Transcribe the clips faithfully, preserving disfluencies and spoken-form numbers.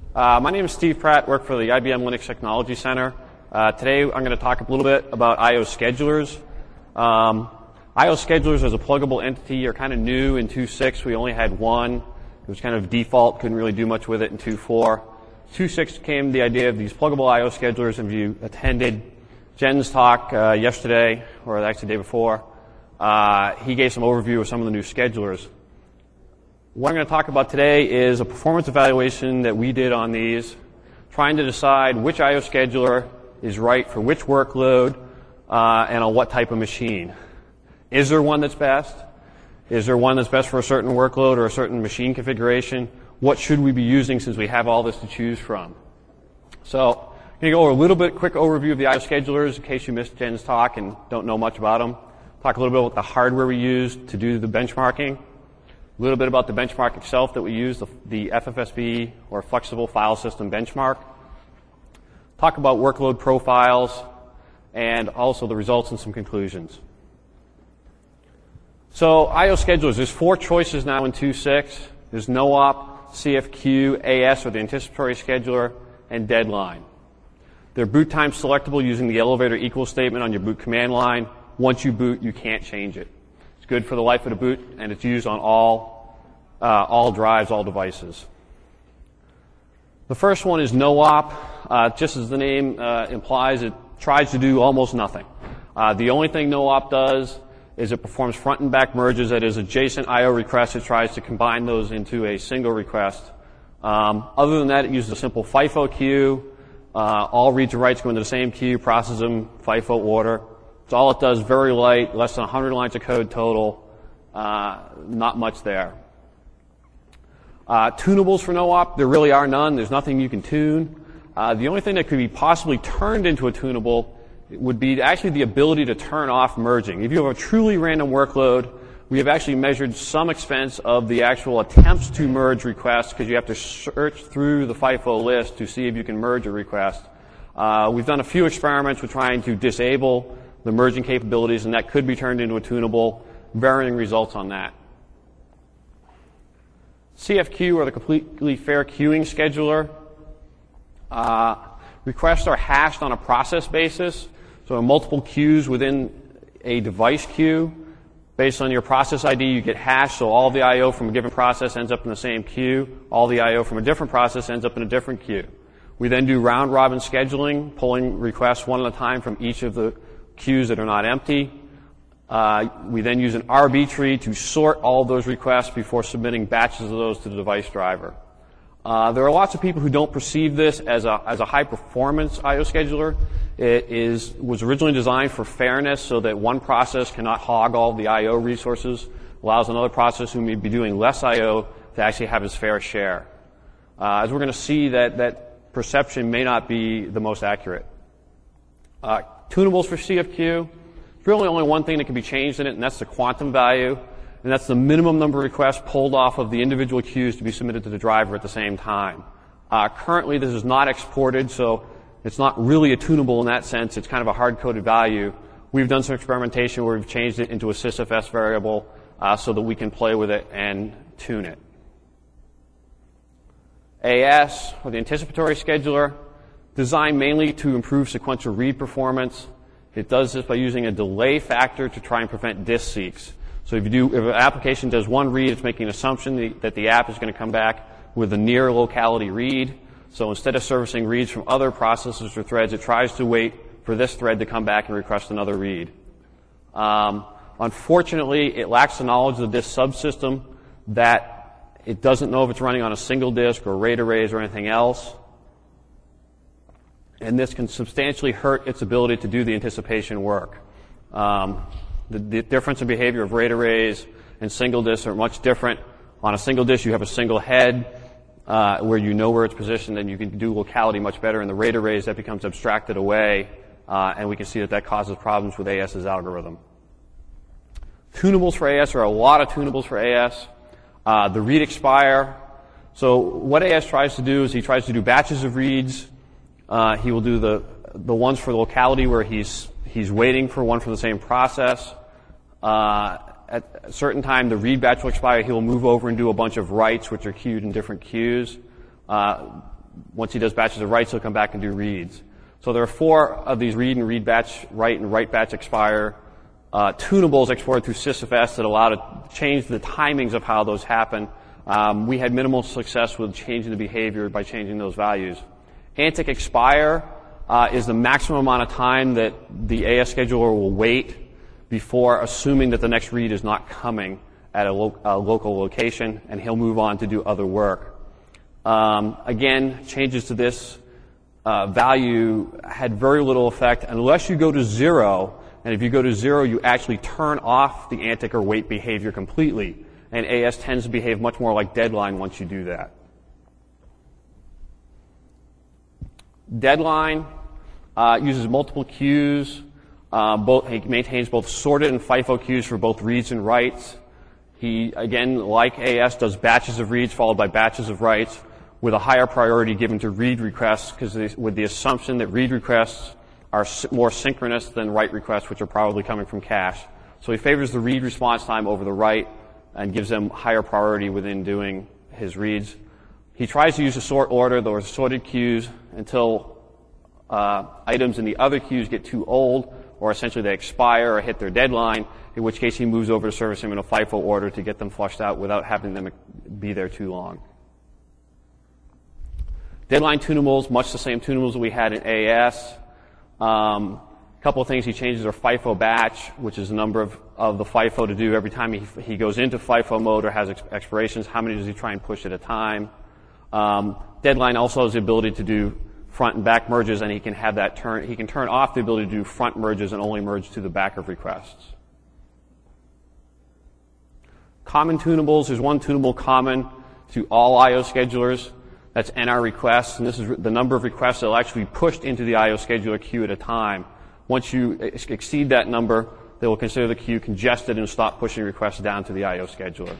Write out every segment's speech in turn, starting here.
Uh, my name is Steve Pratt, work for the I B M Linux Technology Center. Uh, today I'm going to talk a little bit about I O schedulers. Um, I O schedulers as a pluggable entity are kind of new in two point six. We only had one. It was kind of default, couldn't really do much with it in two point four. two point six came the idea of these pluggable I O schedulers, and if you attended Jen's talk uh, yesterday, or actually the day before, uh, he gave some overview of some of the new schedulers. What I'm going to talk about today is a performance evaluation that we did on these, trying to decide which I O scheduler is right for which workload uh, and on what type of machine. Is there one that's best? Is there one that's best for a certain workload or a certain machine configuration? What should we be using since we have all this to choose from? So I'm going to go over a little bit quick overview of the I O schedulers in case you missed Jen's talk and don't know much about them. Talk a little bit about the hardware we used to do the benchmarking. A little bit about the benchmark itself that we use, the, the F F S B, or Flexible File System Benchmark. Talk about workload profiles, and also the results and some conclusions. So I O schedulers, there's four choices now in two point six. There's no op, C F Q, A S, or the anticipatory scheduler, and deadline. They're boot time selectable using the elevator equal statement on your boot command line. Once you boot, you can't change it. Good for the life of the boot, and it's used on all uh, all drives, all devices. The first one is no op. Uh, just as the name uh, implies, it tries to do almost nothing. Uh, the only thing no op does is it performs front and back merges. That is, adjacent I O requests. It tries to combine those into a single request. Um, other than that, it uses a simple FIFO queue. Uh, all reads and writes go into the same queue, process them FIFO order. So all it does, very light, less than one hundred lines of code total, uh, not much there. Uh, tunables for no op, there really are none. There's nothing you can tune. Uh, the only thing that could be possibly turned into a tunable would be actually the ability to turn off merging. If you have a truly random workload, we have actually measured some expense of the actual attempts to merge requests because you have to search through the FIFO list to see if you can merge a request. Uh, we've done a few experiments with trying to disable the merging capabilities, and that could be turned into a tunable. Varying results on that. C F Q, or the completely fair queuing scheduler. Uh, requests are hashed on a process basis, so multiple queues within a device queue. Based on your process I D, you get hashed, so all the I O from a given process ends up in the same queue. All the I O from a different process ends up in a different queue. We then do round-robin scheduling, pulling requests one at a time from each of the queues that are not empty. Uh, we then use an R B tree to sort all those requests before submitting batches of those to the device driver. Uh, there are lots of people who don't perceive this as a, as a high-performance I O scheduler. It is, was originally designed for fairness so that one process cannot hog all the I O resources, allows another process who may be doing less I O to actually have his fair share. Uh, as we're going to see, that, that perception may not be the most accurate. Uh, Tunables for C F Q, there's really only one thing that can be changed in it, and that's the quantum value, and that's the minimum number of requests pulled off of the individual queues to be submitted to the driver at the same time. Uh, currently, this is not exported, so it's not really a tunable in that sense. It's kind of a hard-coded value. We've done some experimentation where we've changed it into a sysfs variable uh, so that we can play with it and tune it. A S, or the anticipatory scheduler, designed mainly to improve sequential read performance. It does this by using a delay factor to try and prevent disk seeks. So if you do, if an application does one read, it's making an assumption that the app is going to come back with a near locality read. So instead of servicing reads from other processes or threads, it tries to wait for this thread to come back and request another read. Um, unfortunately, it lacks the knowledge of the disk subsystem, that it doesn't know if it's running on a single disk or RAID arrays or anything else. And this can substantially hurt its ability to do the anticipation work. Um, the, the difference in behavior of RAID arrays and single disks are much different. On a single disk, you have a single head uh, where you know where it's positioned, and you can do locality much better. In the RAID arrays, that becomes abstracted away, uh, and we can see that that causes problems with AS's algorithm. Tunables for A S, there are a lot of tunables for A S. Uh, the read expire. So what A S tries to do is he tries to do batches of reads. Uh, he will do the the ones for the locality where he's he's waiting for one from the same process. Uh, at a certain time, the read batch will expire. He will move over and do a bunch of writes, which are queued in different queues. Uh, once he does batches of writes, he'll come back and do reads. So there are four of these read and read batch, write and write batch expire uh, tunables exported through sysfs that allow to change the timings of how those happen. Um, we had minimal success with changing the behavior by changing those values. Antic expire uh, is the maximum amount of time that the A S scheduler will wait before assuming that the next read is not coming at a, lo- a local location, and he'll move on to do other work. Um, again, changes to this uh, value had very little effect unless you go to zero, and if you go to zero, you actually turn off the antic or wait behavior completely, and A S tends to behave much more like deadline once you do that. Deadline uh, uses multiple queues. Uh, both, he maintains both sorted and FIFO queues for both reads and writes. He, again, like A S, does batches of reads followed by batches of writes with a higher priority given to read requests, because with the assumption that read requests are more synchronous than write requests, which are probably coming from cache. So he favors the read response time over the write and gives them higher priority within doing his reads. He tries to use a sort order, those sorted queues, until uh, items in the other queues get too old, or essentially they expire or hit their deadline, in which case he moves over to service them in a FIFO order to get them flushed out without having them be there too long. Deadline tunables, much the same tunables that we had in A S. Um, a couple of things he changes are FIFO batch, which is the number of, of the FIFO to do every time he, he goes into FIFO mode or has ex- expirations. How many does he try and push at a time? Um, deadline also has the ability to do front and back merges, and he can have that turn. He can turn off the ability to do front merges and only merge to the back of requests. Common tunables. There's one tunable common to all I O schedulers. That's N R requests, and this is the number of requests that will actually be pushed into the I O scheduler queue at a time. Once you ex- exceed that number, they will consider the queue congested and stop pushing requests down to the I O scheduler.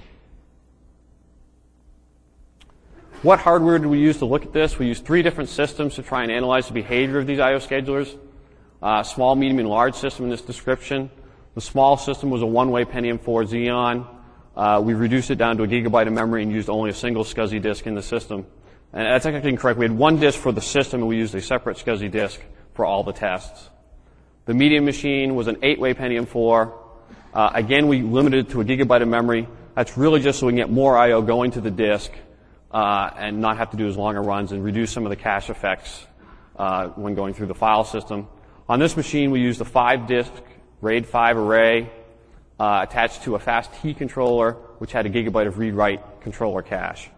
What hardware do we use to look at this? We use three different systems to try and analyze the behavior of these I O schedulers. Uh, small, medium, and large system in this description. The small system was a one-way Pentium four Xeon. Uh, we reduced it down to a gigabyte of memory and used only a single SCSI disk in the system. And that's actually incorrect. We had one disk for the system, and we used a separate SCSI disk for all the tests. The medium machine was an eight-way Pentium four. Uh, again, we limited it to a gigabyte of memory. That's really just so we can get more I O going to the disk uh, and not have to do as longer runs and reduce some of the cache effects uh, when going through the file system. On this machine, we used a five-disk RAID five array uh, attached to a fast T controller, which had a gigabyte of read-write controller cache.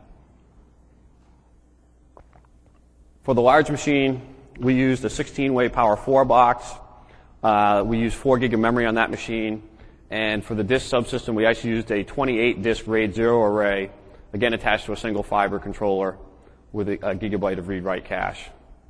For the large machine, we used a sixteen-way Power four box. Uh, we used four gig of memory on that machine. And for the disk subsystem, we actually used a twenty-eight disk RAID zero array, again attached to a single fiber controller with a, a gigabyte of read-write cache.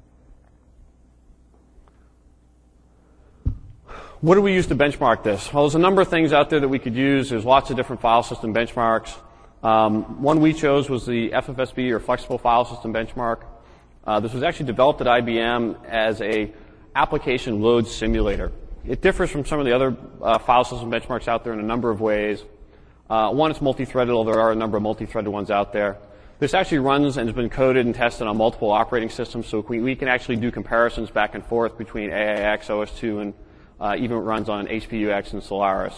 What do we use to benchmark this? Well, there's a number of things out there that we could use. There's lots of different file system benchmarks. Um, one we chose was the F F S B, or Flexible File System Benchmark. Uh, this was actually developed at I B M as a application load simulator. It differs from some of the other uh, file system benchmarks out there in a number of ways. Uh, one, it's multi-threaded, although there are a number of multi-threaded ones out there. This actually runs and has been coded and tested on multiple operating systems, so we, we can actually do comparisons back and forth between A I X, O S two, and uh, even runs on H P U X and Solaris.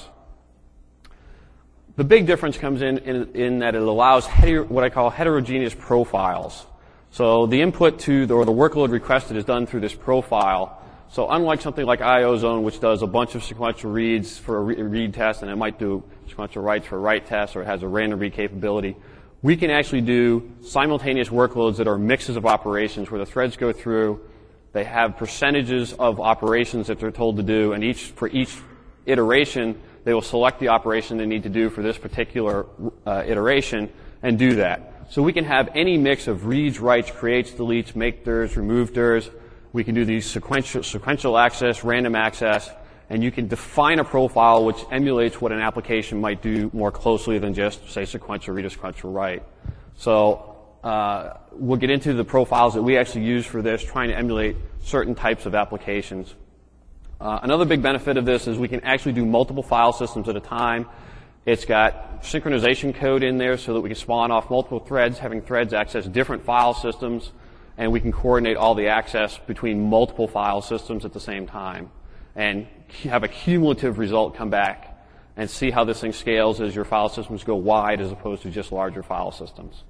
The big difference comes in, in, in that it allows heter- what I call heterogeneous profiles. So the input to the, or the workload requested is done through this profile. So unlike something like IOZone, which does a bunch of sequential reads for a re- read test, and it might do sequential writes for a write test, or it has a random read capability, we can actually do simultaneous workloads that are mixes of operations where the threads go through, they have percentages of operations that they're told to do, and each for each iteration, they will select the operation they need to do for this particular uh, iteration and do that. So we can have any mix of reads, writes, creates, deletes, make ders, remove ders. We can do these sequential, sequential access, random access, and you can define a profile which emulates what an application might do more closely than just, say, sequential read or sequential write. So uh, we'll get into the profiles that we actually use for this, trying to emulate certain types of applications. Uh, another big benefit of this is we can actually do multiple file systems at a time. It's got synchronization code in there so that we can spawn off multiple threads, having threads access different file systems. and we can coordinate all the access between multiple file systems at the same time and have a cumulative result come back and see how this thing scales as your file systems go wide as opposed to just larger file systems.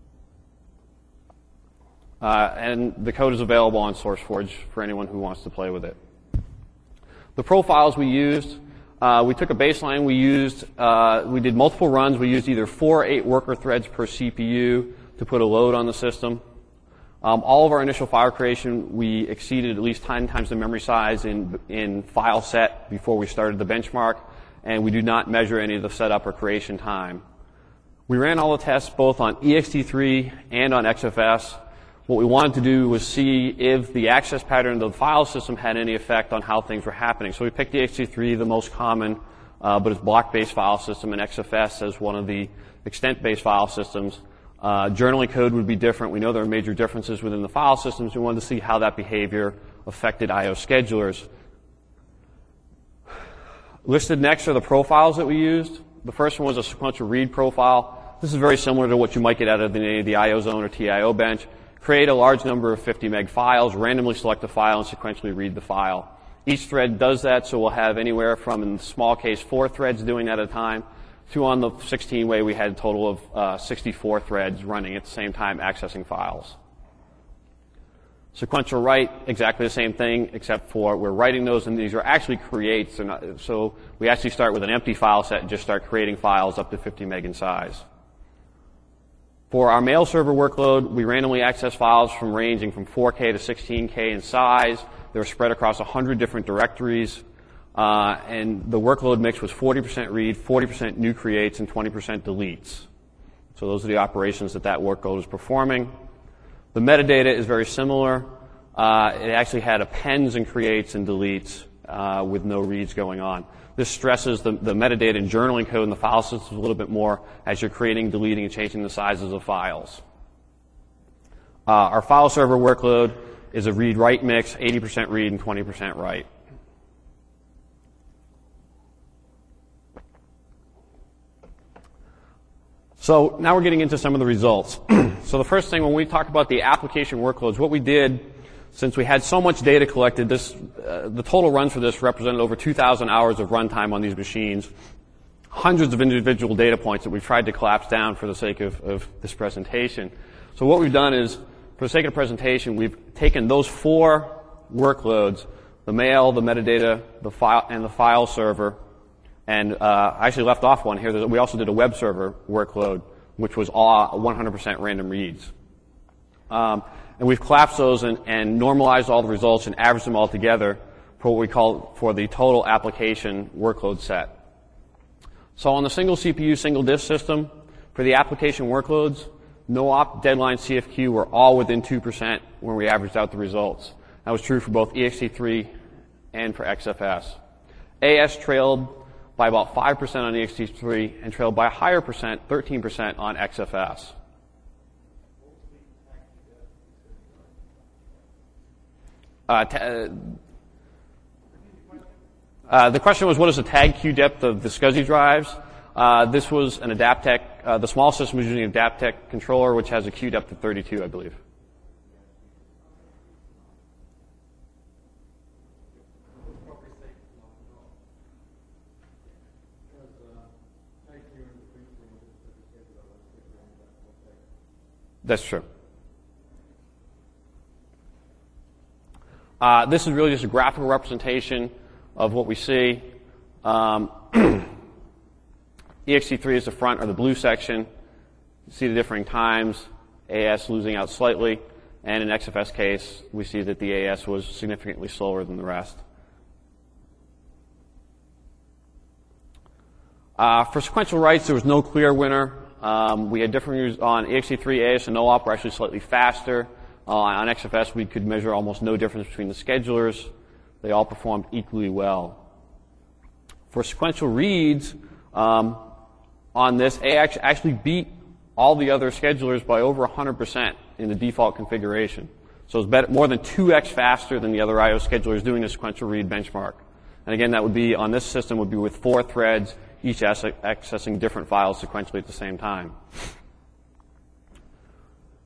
Uh, and the code is available on SourceForge for anyone who wants to play with it. The profiles we used, uh, we took a baseline. We used, uh, we did multiple runs. We used either four or eight worker threads per C P U to put a load on the system. Um, all of our initial file creation, we exceeded at least ten times the memory size in, in file set before we started the benchmark, and we do not measure any of the setup or creation time. We ran all the tests both on E X T three and on X F S. What we wanted to do was see if the access pattern of the file system had any effect on how things were happening. So we picked E X T three, the most common, uh, but it's block-based file system, and X F S as one of the extent-based file systems. Uh, journaling code would be different. We know there are major differences within the file systems. We wanted to see how that behavior affected I O schedulers. Listed next are the profiles that we used. The first one was a sequential read profile. This is very similar to what you might get out of the, the I O zone or T I O bench. Create a large number of fifty meg files, randomly select a file, and sequentially read the file. Each thread does that, so we'll have anywhere from, in the small case, four threads doing that at a time, to on the sixteen way we had a total of uh, sixty-four threads running at the same time accessing files. Sequential write, exactly the same thing, except for we're writing those, and these are actually creates. Not, so we actually start with an empty file set and just start creating files up to fifty meg in size. For our mail server workload, we randomly access files from ranging from four K to sixteen K in size. They were spread across one hundred different directories. Uh, and the workload mix was forty percent read, forty percent new creates, and twenty percent deletes. So those are the operations that that workload is performing. The metadata is very similar. Uh, it actually had appends and creates and deletes uh, with no reads going on. This stresses the, the metadata and journaling code in the file system a little bit more as you're creating, deleting, and changing the sizes of files. Uh, our file server workload is a read-write mix, eighty percent read and twenty percent write. So now we're getting into some of the results. So the first thing, when we talk about the application workloads, what we did, since we had so much data collected, this, uh, the total runs for this represented over two thousand hours of runtime on these machines, hundreds of individual data points that we've tried to collapse down for the sake of, of this presentation. So what we've done is, for the sake of the presentation, we've taken those four workloads, the mail, the metadata, the file, and the file server, and uh, I actually left off one here. We also did a web server workload, which was all one hundred percent random reads. Um, and we've collapsed those and, and normalized all the results and averaged them all together for what we call for the total application workload set. So on the single C P U, single disk system, for the application workloads, no op, deadline, C F Q were all within two percent when we averaged out the results. That was true for both E X T three and for X F S. A S trailed by about five percent on E X T three and trailed by a higher percent, thirteen percent on X F S. Uh, t- uh, uh, the question was, what is the tag queue depth of the SCSI drives? Uh, this was an Adaptec, uh, the small system was using an Adaptec controller, which has a queue depth of thirty-two, I believe. That's true. Uh, this is really just a graphical representation of what we see. Um, E X T three is the front or the blue section. You see the differing times, A S losing out slightly, and in X F S case, we see that the A S was significantly slower than the rest. Uh, for sequential writes, there was no clear winner. Um, we had different views on E X T three, A S, and no op were actually slightly faster. Uh, on X F S, we could measure almost no difference between the schedulers. They all performed equally well. For sequential reads, um, on this, A X actually beat all the other schedulers by over one hundred percent in the default configuration. So it's better, more than two X faster than the other I O schedulers doing a sequential read benchmark. And again, that would be, on this system, would be with four threads, each accessing different files sequentially at the same time.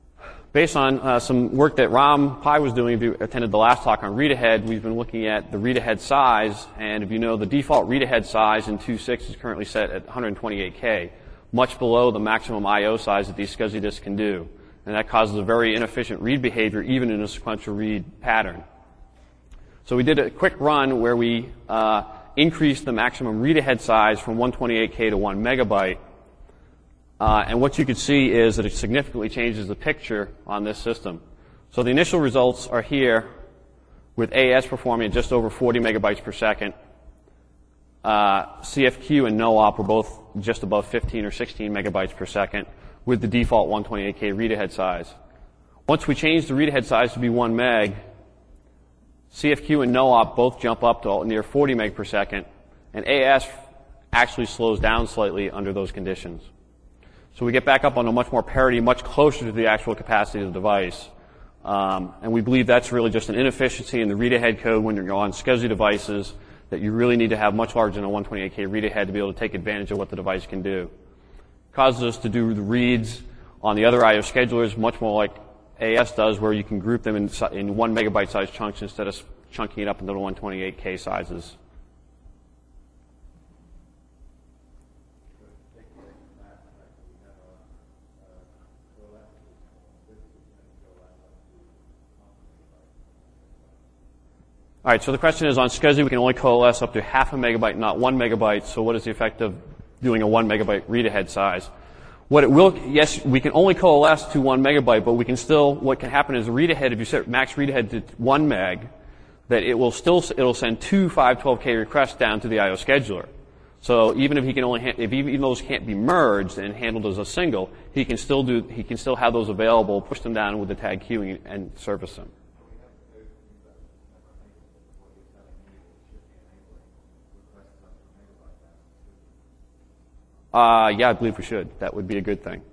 Based on uh, some work that Ram Pai was doing, if you attended the last talk on read-ahead, we've been looking at the read-ahead size, and if you know, the default read-ahead size in two point six is currently set at one hundred twenty-eight K, much below the maximum I O size that these SCSI disks can do. And that causes a very inefficient read behavior, even in a sequential read pattern. So we did a quick run where we uh, increased the maximum read-ahead size from one hundred twenty-eight K to one megabyte. Uh, and what you can see is that it significantly changes the picture on this system. So the initial results are here, with A S performing at just over forty megabytes per second. Uh, C F Q and NoOp were both just above fifteen or sixteen megabytes per second, with the default one hundred twenty-eight K read-ahead size. Once we change the read-ahead size to be one meg, C F Q and NoOp both jump up to near forty meg per second, and A S actually slows down slightly under those conditions. So we get back up on a much more parity, much closer to the actual capacity of the device. Um, and we believe that's really just an inefficiency in the read-ahead code when you're on SCSI devices, that you really need to have much larger than a one hundred twenty-eight K read-ahead to be able to take advantage of what the device can do. It causes us to do the reads on the other I O schedulers much more like A S does, where you can group them in, in one megabyte size chunks instead of chunking it up into the one hundred twenty-eight K sizes. All right, so the question is, on SCSI we can only coalesce up to half a megabyte, not one megabyte, so what is the effect of doing a one megabyte read-ahead size? What it will, yes, we can only coalesce to one megabyte, but we can still, what can happen is read-ahead, if you set max read-ahead to one meg, that it will still, it'll send two five twelve K requests down to the I O scheduler. So even if he can only, ha- if even those can't be merged and handled as a single, he can still do, he can still have those available, push them down with the tag queuing and service them. Uh, yeah, I believe we should. That would be a good thing.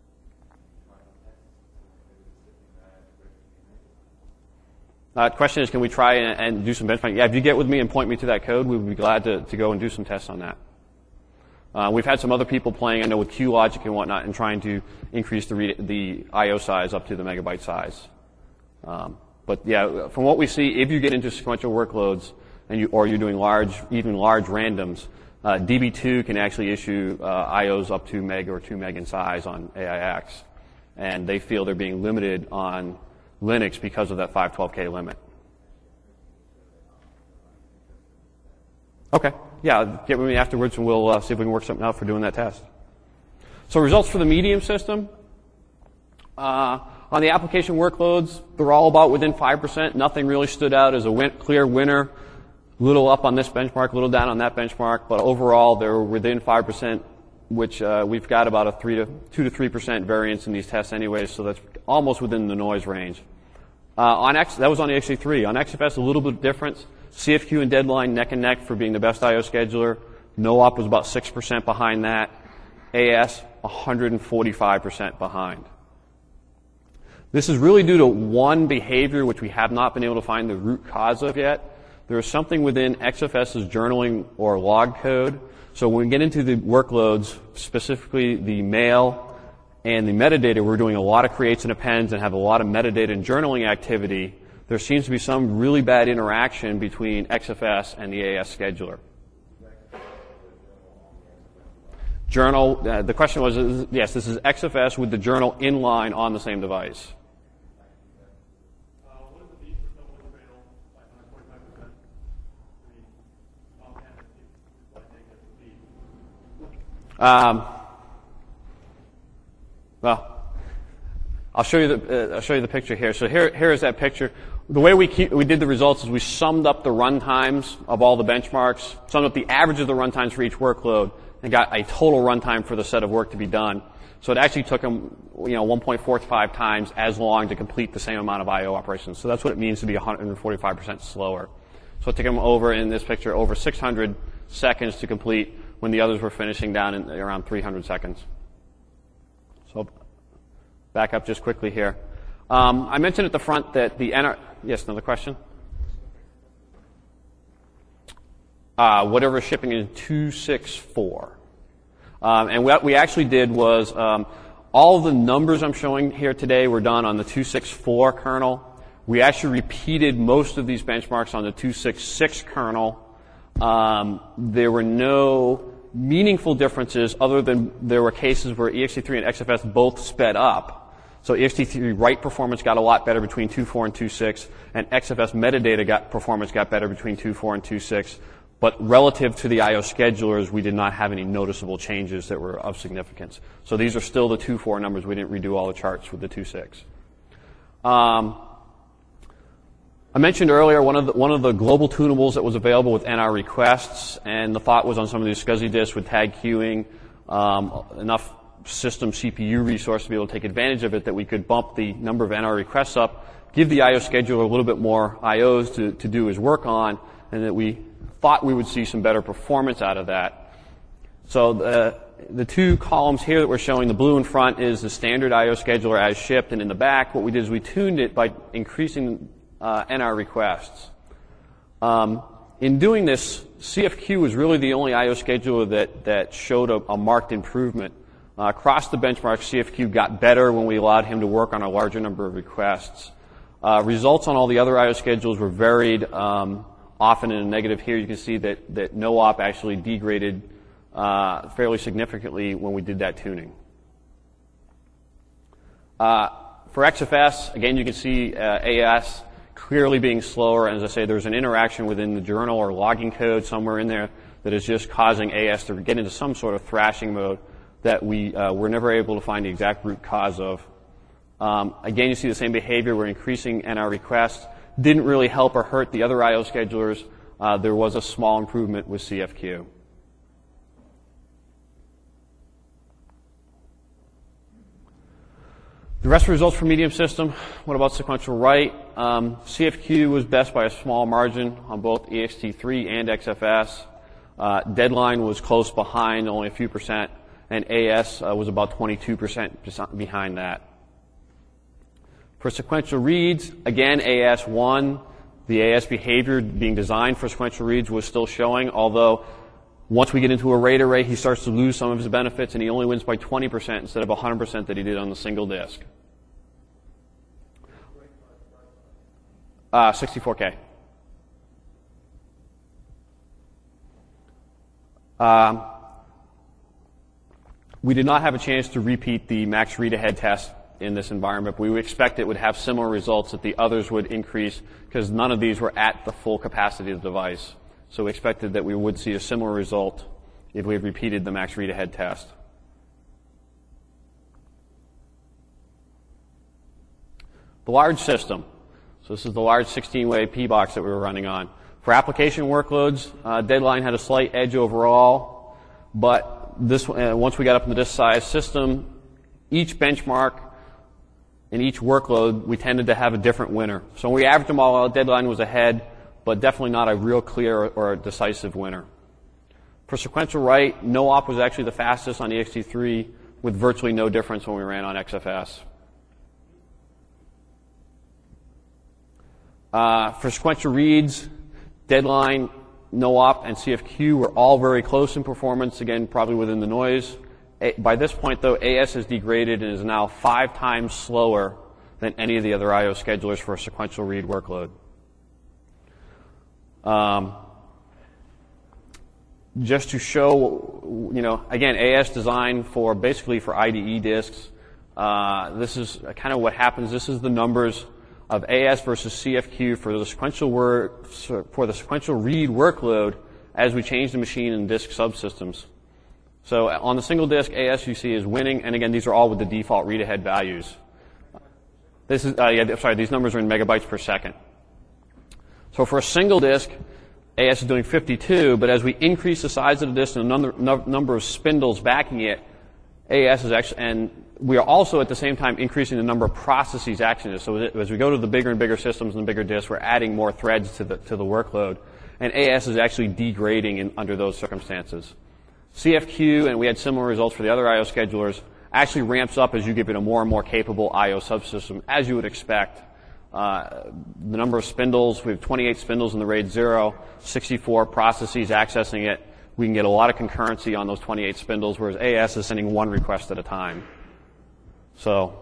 Uh, question is, can we try and, and do some benchmarking? Yeah, if you get with me and point me to that code, we would be glad to, to go and do some tests on that. Uh, we've had some other people playing, I know, with QLogic and whatnot, and trying to increase the, read, the I O size up to the megabyte size. Um, but yeah, from what we see, if you get into sequential workloads, and you, or you're doing large, even large randoms, Uh, D B two can actually issue uh, I Os up to meg or two meg in size on A I X, and they feel they're being limited on Linux because of that five twelve K limit. Okay, yeah, get with me afterwards and we'll uh, see if we can work something out for doing that test. So results for the medium system. Uh, on the application workloads, they're all about within five percent. Nothing really stood out as a win- clear winner. Little up on this benchmark, little down on that benchmark, but overall they're within five percent, which uh, we've got about a three to two to three percent variance in these tests anyway, so that's almost within the noise range. Uh, on X, that was on the X A three. On X F S, a little bit of difference. C F Q and Deadline neck and neck for being the best I O scheduler. NoOp was about six percent behind that. A S, one hundred forty-five percent behind. This is really due to one behavior which we have not been able to find the root cause of yet. There is something within XFS's journaling or log code. So when we get into the workloads, specifically the mail and the metadata, we're doing a lot of creates and appends and have a lot of metadata and journaling activity. There seems to be some really bad interaction between X F S and the A S scheduler. Journal, uh, the question was, is, yes, this is X F S with the journal inline on the same device. Um, well, I'll show you the uh, I'll show you the picture here. So here here is that picture. The way we keep, we did the results is we summed up the run times of all the benchmarks, summed up the average of the run times for each workload, and got a total runtime for the set of work to be done. So it actually took them, you know, one point four five times as long to complete the same amount of I O operations. So that's what it means to be one hundred forty-five percent slower. So it took them over, in this picture, over six hundred seconds to complete, when the others were finishing down in around three hundred seconds. So back up just quickly here. Um, I mentioned at the front that the N R... Yes, another question? Uh, whatever shipping in two six four. Um, and what we actually did was, um, all the numbers I'm showing here today were done on the two sixty-four kernel. We actually repeated most of these benchmarks on the two sixty-six kernel. Um, there were no meaningful differences other than there were cases where E X T three and X F S both sped up. So E X T three write performance got a lot better between two point four and two point six, and X F S metadata got performance got better between two point four and two point six. But relative to the I O schedulers, we did not have any noticeable changes that were of significance. So these are still the two point four numbers. We didn't redo all the charts with the two point six. Um, I mentioned earlier one of the, one of the global tunables that was available with N R requests, and the thought was on some of these SCSI disks with tag queuing, um, enough system C P U resource to be able to take advantage of it that we could bump the number of N R requests up, give the I O scheduler a little bit more I Os to, to do his work on, and that we thought we would see some better performance out of that. So the, the two columns here that we're showing, the blue in front is the standard I O scheduler as shipped, and in the back what we did is we tuned it by increasing uh, N R requests. Um, in doing this, C F Q was really the only I O scheduler that, that showed a, a marked improvement. Uh, across the benchmark, C F Q got better when we allowed him to work on a larger number of requests. Uh, results on all the other I O schedules were varied, um, often in a negative. Here you can see that, that no op actually degraded uh, fairly significantly when we did that tuning. Uh, for X F S, again, you can see uh, A S clearly being slower. And as I say, there's an interaction within the journal or logging code somewhere in there that is just causing A S to get into some sort of thrashing mode that we uh, were never able to find the exact root cause of. Um, again, you see the same behavior. We're increasing N R requests. Didn't really help or hurt the other I O schedulers. Uh, there was a small improvement with C F Q. The rest of the results for medium system, what about sequential write? Um, C F Q was best by a small margin on both E X T three and X F S. Uh, deadline was close behind, only a few percent, and A S uh, was about twenty-two percent behind that. For sequential reads, again, A S won. The A S behavior being designed for sequential reads was still showing, although once we get into a RAID array, he starts to lose some of his benefits, and he only wins by twenty percent instead of one hundred percent that he did on the single disk. Uh, sixty-four K. Um, we did not have a chance to repeat the max read-ahead test in this environment, but we would expect it would have similar results, that the others would increase because none of these were at the full capacity of the device. So we expected that we would see a similar result if we had repeated the max read-ahead test. The large system. So this is the large sixteen-way P box that we were running on. For application workloads, uh, Deadline had a slight edge overall, but this uh, once we got up in the disk size system, each benchmark in each workload, we tended to have a different winner. So when we averaged them all out, Deadline was ahead, but definitely not a real clear or decisive winner. For sequential write, no op was actually the fastest on E X T three, with virtually no difference when we ran on X F S. Uh, for sequential reads, Deadline, no op, and C F Q were all very close in performance, again, probably within the noise. A, by this point, though, A S has degraded and is now five times slower than any of the other I O schedulers for a sequential read workload. Um, just to show, you know, again, A S designed for basically for I D E disks. Uh, this is kind of what happens. This is the numbers of A S versus C F Q for the sequential word, for the sequential read workload as we change the machine and disk subsystems. So on the single disk, A S you see is winning, and again, these are all with the default read-ahead values. This is, uh, yeah, sorry, these numbers are in megabytes per second. So for a single disk, A S is doing fifty-two, but as we increase the size of the disk and the number, no, number of spindles backing it, A S is actually, and we are also at the same time increasing the number of processes actioning this. So as we go to the bigger and bigger systems and the bigger disks, we're adding more threads to the, to the workload. And A S is actually degrading in, under those circumstances. C F Q, and we had similar results for the other I O schedulers, actually ramps up as you give it a more and more capable I O subsystem, as you would expect. Uh, the number of spindles, we have twenty-eight spindles in the RAID zero, sixty-four processes accessing it. We can get a lot of concurrency on those twenty-eight spindles, whereas A S is sending one request at a time. So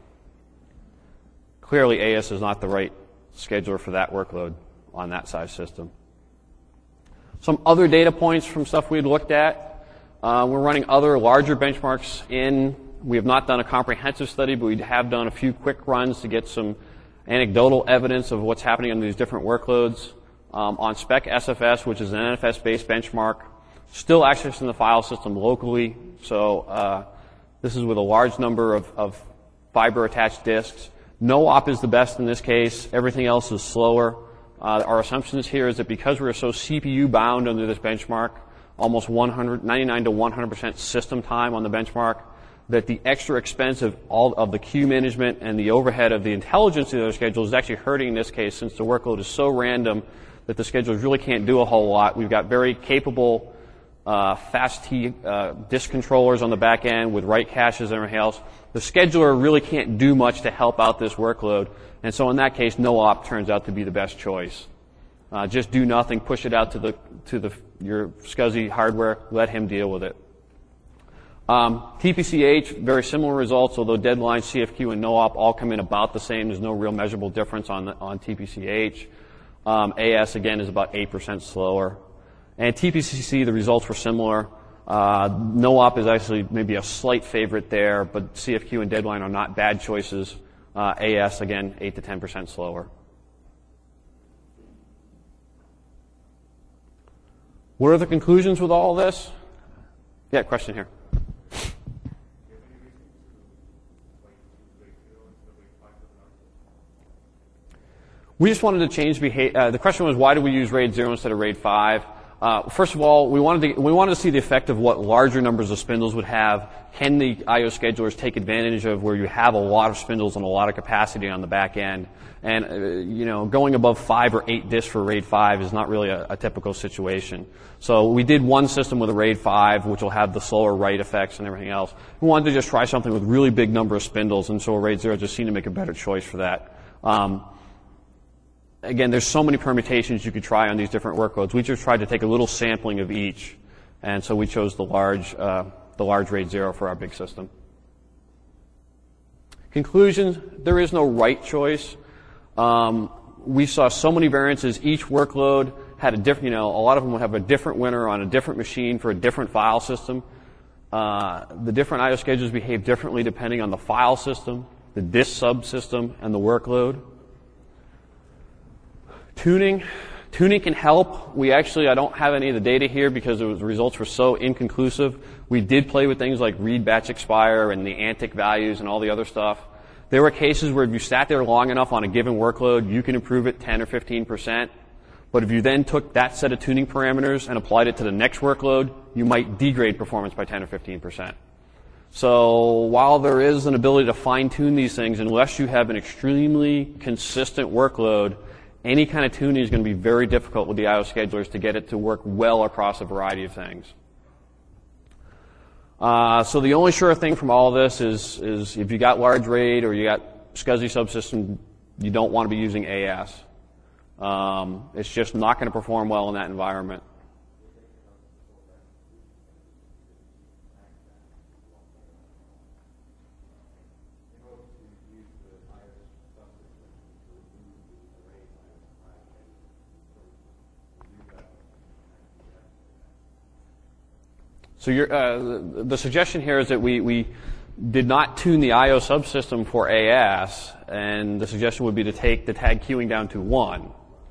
clearly A S is not the right scheduler for that workload on that size system. Some other data points from stuff we had looked at. Uh, we're running other larger benchmarks in. We have not done a comprehensive study, but we have done a few quick runs to get some anecdotal evidence of what's happening on these different workloads. Um, on Spec S F S, which is an N F S-based benchmark, still accessing the file system locally. So uh, this is with a large number of, of fiber-attached disks. No op is the best in this case. Everything else is slower. Uh, our assumptions here is that because we're so C P U bound under this benchmark, almost one hundred, ninety-nine to one hundred percent system time on the benchmark, that the extra expense of all of the queue management and the overhead of the intelligence of those schedules is actually hurting in this case, since the workload is so random that the schedulers really can't do a whole lot. We've got very capable uh, fast T uh, disk controllers on the back end with write caches and everything else. The scheduler really can't do much to help out this workload, and so in that case, no op turns out to be the best choice. Uh, just do nothing, push it out to the to the your SCSI hardware, let him deal with it. Um, T P C H, very similar results, although deadline, C F Q, and no op all come in about the same. There's no real measurable difference on the, on T P C H. Um, A S, again, is about eight percent slower. And T P C C, the results were similar. Uh, no op is actually maybe a slight favorite there, but C F Q and deadline are not bad choices. Uh, A S, again, eight to ten percent slower. What are the conclusions with all of this? Yeah, question here. We just wanted to change behavior. Uh, the question was, why do we use RAID zero instead of RAID five? Uh, first of all, we wanted to we wanted to see the effect of what larger numbers of spindles would have. Can the I O schedulers take advantage of where you have a lot of spindles and a lot of capacity on the back end? And uh, you know, going above five or eight disks for RAID five is not really a, a typical situation. So we did one system with a RAID five, which will have the slower write effects and everything else. We wanted to just try something with really big number of spindles, and so a RAID zero just seemed to make a better choice for that. Um, Again, there's so many permutations you could try on these different workloads. We just tried to take a little sampling of each, and so we chose the large, uh, the large RAID zero for our big system. Conclusions: there is no right choice. Um, we saw so many variances. Each workload had a different, you know, a lot of them would have a different winner on a different machine for a different file system. Uh, the different I O schedulers behave differently depending on the file system, the disk subsystem, and the workload. Tuning. Tuning can help. We actually, I don't have any of the data here because it was, the results were so inconclusive. We did play with things like read batch expire and the antic values and all the other stuff. There were cases where if you sat there long enough on a given workload, you can improve it ten or fifteen percent. But if you then took that set of tuning parameters and applied it to the next workload, you might degrade performance by ten or fifteen percent. So while there is an ability to fine-tune these things, unless you have an extremely consistent workload, any kind of tuning is going to be very difficult with the I O schedulers to get it to work well across a variety of things. Uh, so the only sure thing from all of this is, is if you got large RAID or you got SCSI subsystem, you don't want to be using A S. Um, it's just not going to perform well in that environment. So your, uh, the, the suggestion here is that we, we did not tune the I O subsystem for A S, and the suggestion would be to take the tag queuing down to one.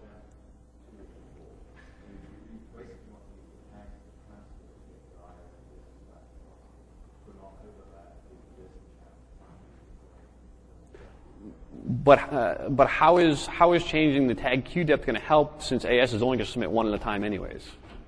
But uh, but how is how is changing the tag queue depth going to help, since A S is only going to submit one at a time anyways?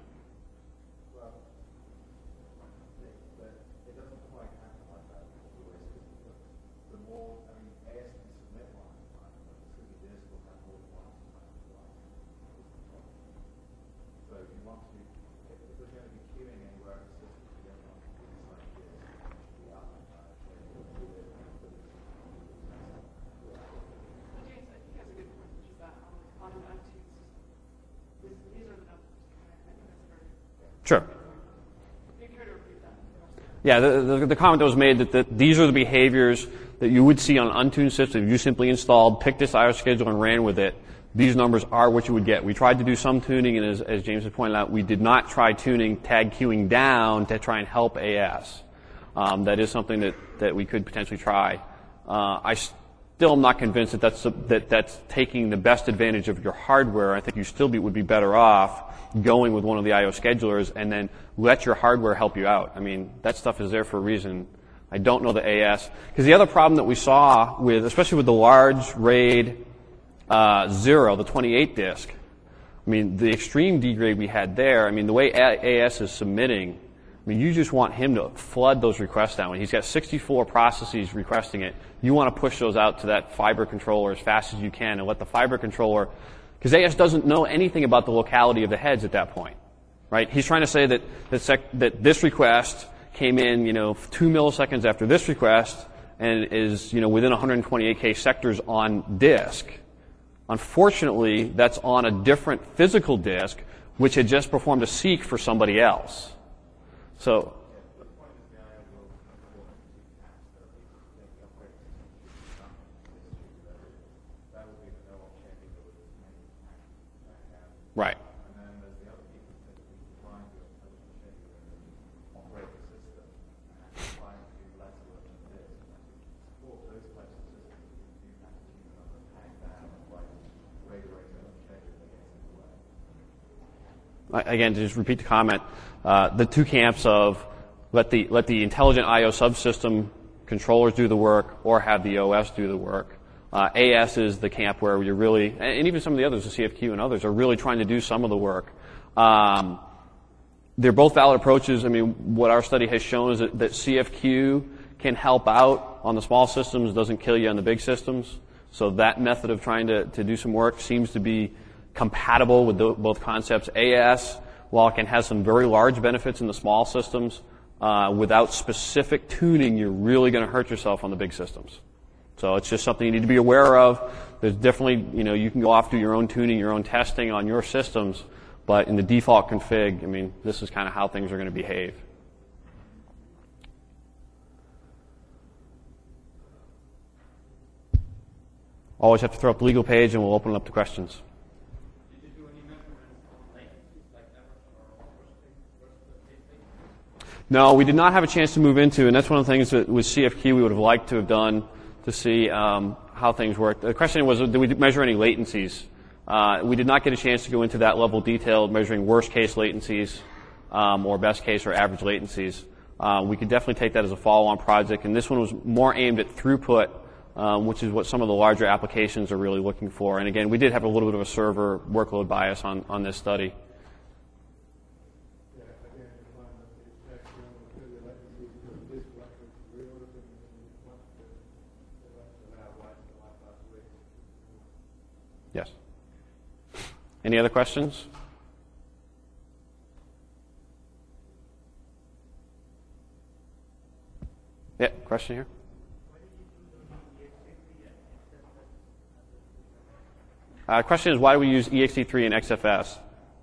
Sure. Yeah, the, the, the comment that was made that the, these are the behaviors that you would see on an untuned system. If you simply installed, picked this I O scheduler and ran with it, these numbers are what you would get. We tried to do some tuning, and as, as James has pointed out, we did not try tuning tag queuing down to try and help A S. Um, that is something that, that we could potentially try. Uh, I still am not convinced that that's, that that's taking the best advantage of your hardware. I think you still be, would be better off going with one of the I O schedulers and then let your hardware help you out. I mean, that stuff is there for a reason. I don't know the A S. Because the other problem that we saw with, especially with the large RAID uh, zero, the twenty-eight disk, I mean, the extreme degrade we had there, I mean, the way A S is submitting, I mean, you just want him to flood those requests down. When he's got sixty-four processes requesting it, you want to push those out to that fiber controller as fast as you can and let the fiber controller, because A S doesn't know anything about the locality of the heads at that point, right? He's trying to say that, that, sec, that this request came in, you know, two milliseconds after this request and is, you know, within one hundred twenty-eight K sectors on disk. Unfortunately, that's on a different physical disk, which had just performed a seek for somebody else. So, right. Again, to just repeat the comment, uh, the two camps of let the let the intelligent I O subsystem controllers do the work or have the O S do the work. Uh, A S is the camp where you're really, and even some of the others, the C F Q and others, are really trying to do some of the work. Um, they're both valid approaches. I mean, what our study has shown is that, that C F Q can help out on the small systems, doesn't kill you on the big systems. So that method of trying to, to do some work seems to be compatible with the, both concepts. A S, while it can have some very large benefits in the small systems, uh, without specific tuning, you're really going to hurt yourself on the big systems. So it's just something you need to be aware of. There's definitely, you know, you can go off do your own tuning, your own testing on your systems, but in the default config, I mean, this is kind of how things are going to behave. Always have to throw up the legal page and we'll open it up to questions. No, we did not have a chance to move into, and that's one of the things that with C F Q we would have liked to have done to see um, how things work. The question was, did we measure any latencies? Uh, we did not get a chance to go into that level of detail, measuring worst case latencies um, or best case or average latencies. Uh, we could definitely take that as a follow-on project, and this one was more aimed at throughput, um, which is what some of the larger applications are really looking for. And again, we did have a little bit of a server workload bias on, on this study. Yes. Any other questions? Yeah, question here. Uh, question is, why do we use E X T three and X F S?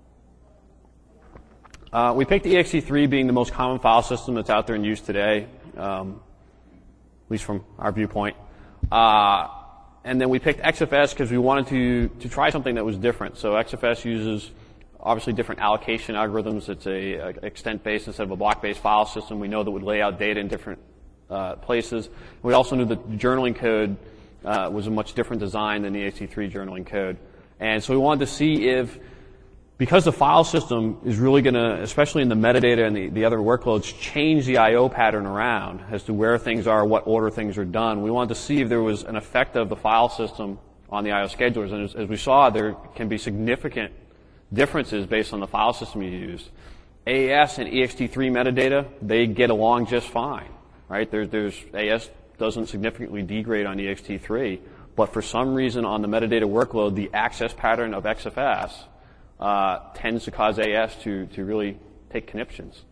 Uh, we picked E X T three being the most common file system that's out there in use today, um, at least from our viewpoint. Uh, And then we picked X F S because we wanted to, to try something that was different. So X F S uses obviously different allocation algorithms. It's a, a extent-based instead of a block-based file system. We know that would lay out data in different uh, places. We also knew that journaling code uh, was a much different design than the E X T three journaling code. And so we wanted to see if, because the file system is really going to, especially in the metadata and the, the other workloads, change the I O pattern around as to where things are, what order things are done. We wanted to see if there was an effect of the file system on the I O schedulers. And as, as we saw, there can be significant differences based on the file system you use. A S and E X T three metadata, they get along just fine, right? There, there's, A S doesn't significantly degrade on E X T three, but for some reason on the metadata workload, the access pattern of X F S Uh, tends to cause A S to, to really take conniptions.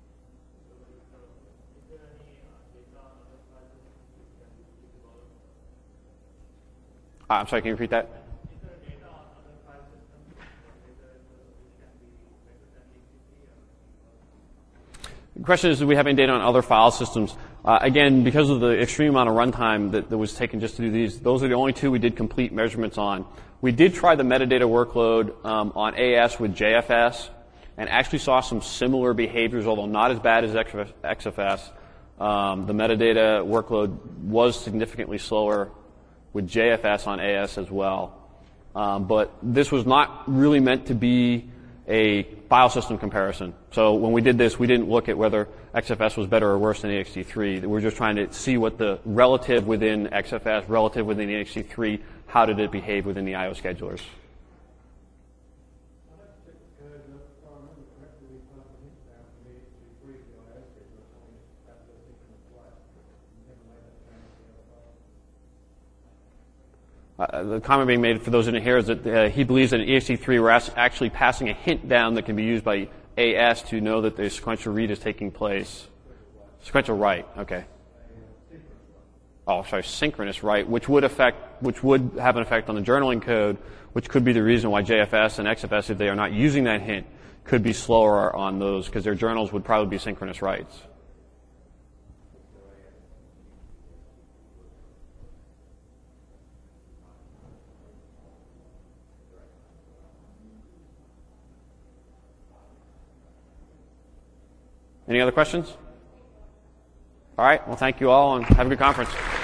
Uh, I'm sorry, can you repeat that? The question is, do we have any data on other file systems? Uh, again, because of the extreme amount of runtime that, that was taken just to do these, those are the only two we did complete measurements on. We did try the metadata workload um, on A S with J F S and actually saw some similar behaviors, although not as bad as X F S. Um, the metadata workload was significantly slower with J F S on A S as well. Um, but this was not really meant to be a file system comparison. So when we did this, we didn't look at whether X F S was better or worse than E X T three. We're just trying to see what the relative within X F S, relative within E X T three, how did it behave within the I O schedulers. Uh, the comment being made for those in here is that uh, he believes that in E X T three we're actually passing a hint down that can be used by A S to know that the sequential read is taking place. Sequential write, okay. Oh, sorry, synchronous write, which would affect, which would have an effect on the journaling code, which could be the reason why J F S and X F S, if they are not using that hint, could be slower on those because their journals would probably be synchronous writes. Any other questions? All right. Well, thank you all, and have a good conference.